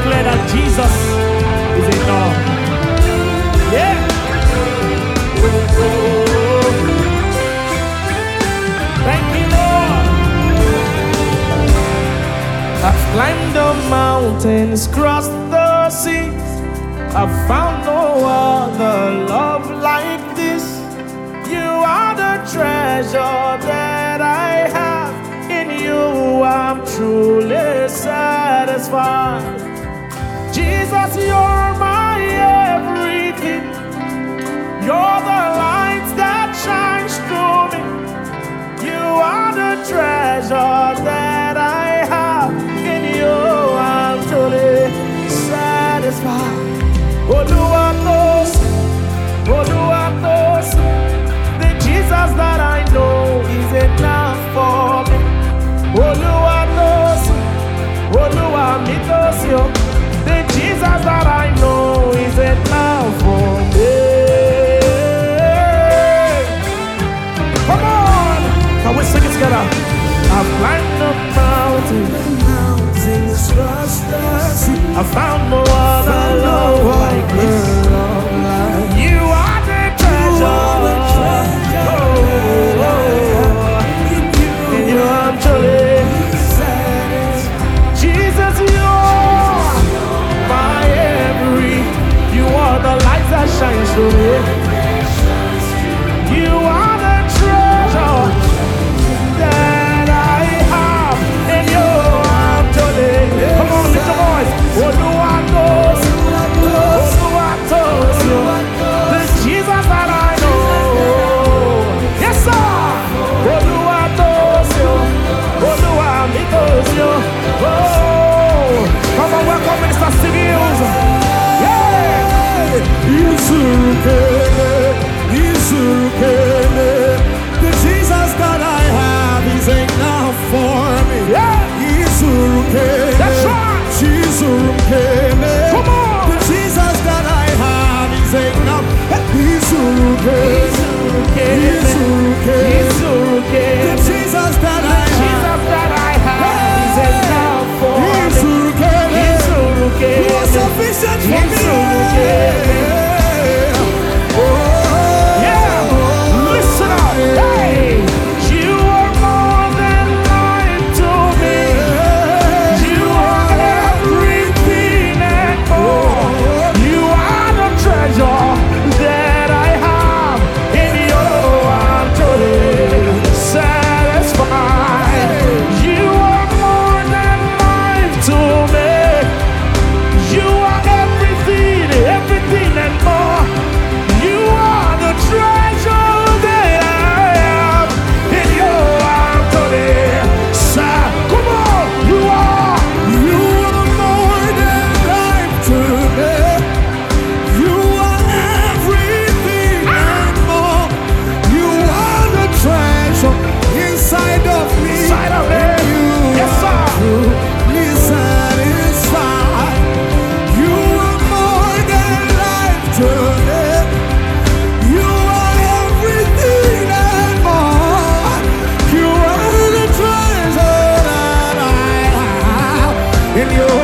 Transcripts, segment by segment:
declare that Jesus is enough. Yeah. Thank you, Lord. I've climbed the mountains, crossed the seas. I've found no other love like this. You are the treasure that I have. In you I'm truly satisfied. Jesus, you're my everything. You're the light that shines through me. You are the treasure that I have. In you I'm truly satisfied. Oluwatos, Oluwatos, the Jesus that I know is enough for me. Oluwatos, Oluwamitosio, the Jesus that I know is enough for me. Come on, can we sing it together? I've climbed the mountains, crossed the sea. I found no other love like this. You are the treasure. In you I'm truly Jesus, you're my every. You are the light that shines through me. You are the treasure that I have. In you I'm truly. Come on, lift your voice. Oluwatos, Oluwatos, the Jesus that I know. Yes, sir. Oluwatos, Oluwamitosio. Oh, come on, welcome Minister Civils. Yeah. The Jesus that I have is enough for me. Yeah. That's right. Come on. The Jesus that I have is enough. The Jesus that I have is enough for me. You are sufficient for me. Yeah, listen up. Hey, you are more than life to me. You are everything and more. You are the treasure that I have. In you I'm totally satisfied. You are more than life to me. You are everything, everything and more. You are the treasure that I have. In you I'm totally sad. Come on, you are more than life to me. You are everything and more. You are the treasure inside of me. Inside of me. Yes, sir. Truly satisfied. You are more than life to me. You are everything and more. You are the treasure that I have in your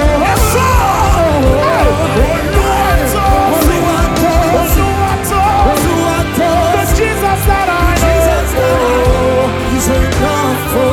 The Jesus that I know is enough for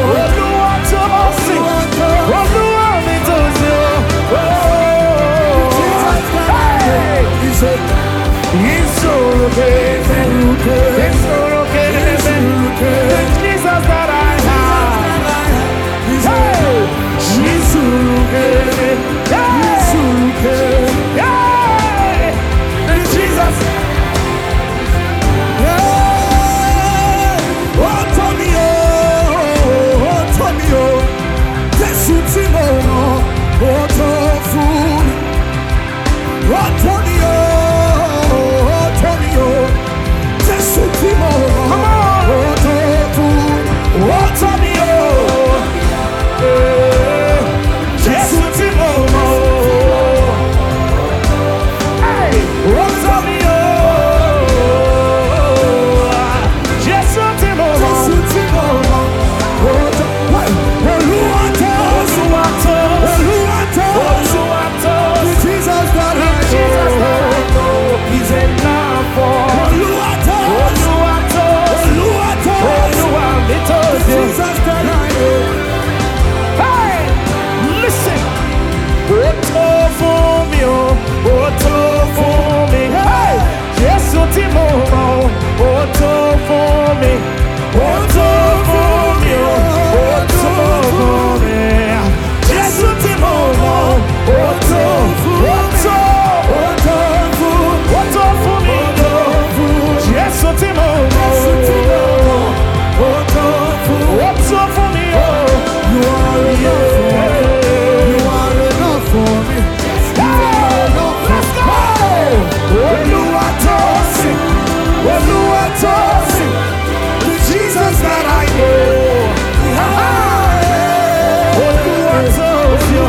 you.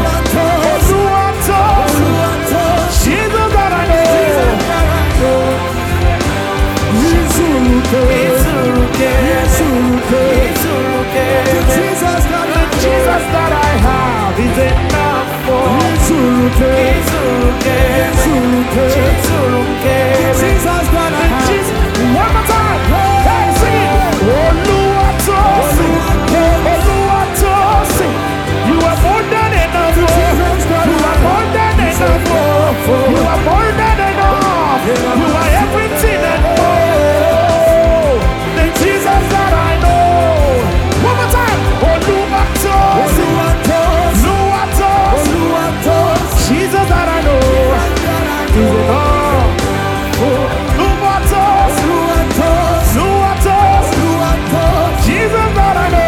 Jesus that I know. Jesus that I have is enough for me. Jesus that I have. One more time. Hey, sing it. Oluwatosin. Oluwatosin. You are more than enough. You are more than enough. You are more than enough. You are everything and more. The Jesus that I know. One more time. Oluwatosin. Jesus that I know is enough. Jesus that I know.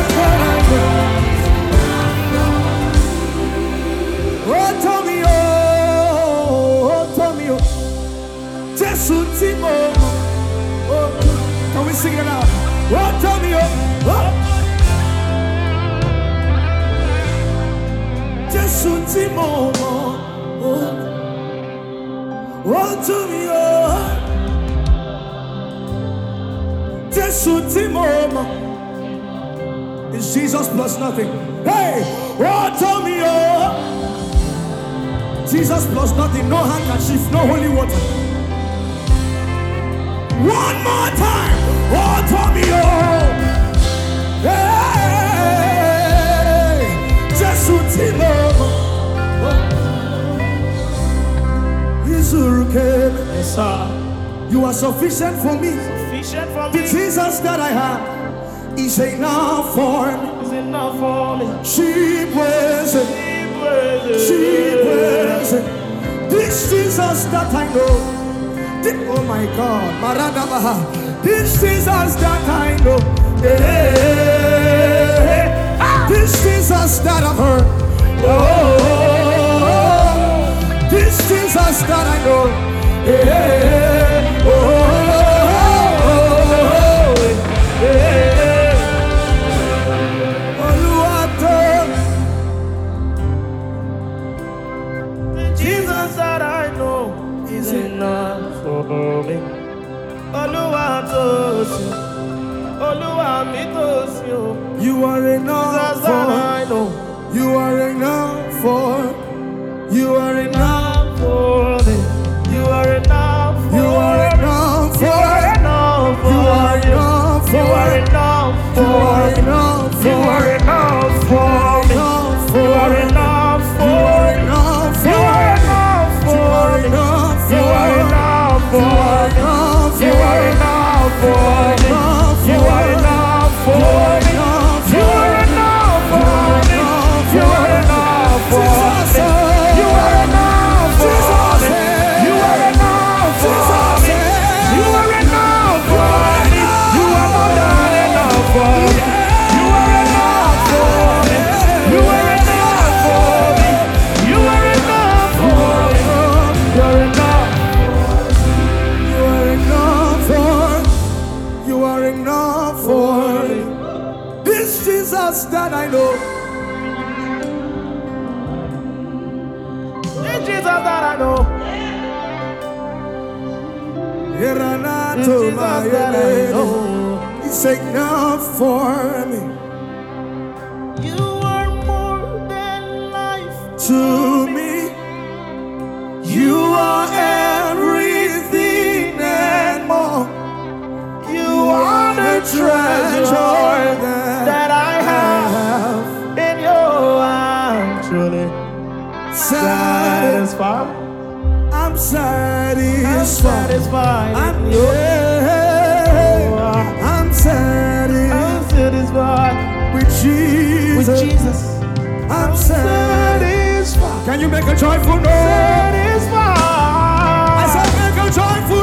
Oh, Tommy, Jesus, Timo. Oh, can we sing it out? Oh, Tommy, Jesus, Timo. Oh, Tommy, Jesus, Timo. It's Jesus plus nothing. Hey, oh, Tommy, Jesus plus nothing, no handkerchief, no holy water. One more time, oh Tommy, hey, Jesus, Yes, sir. you are sufficient for me. Sufficient for The me. Jesus that I have is enough for me. Is enough for me. Cheap ways. This Jesus that I know. Oh my God, Maradabaha. This Jesus that I know. This Jesus that I've heard. This Jesus that I know. Jesus that I know is enough for me. Oluwatosin, Oluwamitosin. You are enough Jesus that I for. know. You are enough for. You are enough. For me. You are enough for You are enough You for. are enough for You are enough You for. are enough You are for enough You for. are enough for me. You are enough You for are enough You for. are enough You for are me. enough You for. are enough You for are enough You for. are enough for me. You are enough for me. You are enough for me. You are enough for me. You are enough for me. You are enough for me. You are enough for me. You are more than enough for me. You are enough for me. You are enough for me. You are enough for me. You're enough. You are enough for. You are enough for. This Jesus that I know. It's Jesus that I know. It's Jesus that I know. It's enough for me. You are more than life To me, you are everything and more. You are the treasure that I have in your arms. Truly satisfied. I'm I'm satisfied. satisfied. I'm in you. I'm satisfied I'm satisfied with Jesus. with Jesus. I'm satisfied. Satisfied. Can you make a joyful noise? Satisfied. I said, make a joyful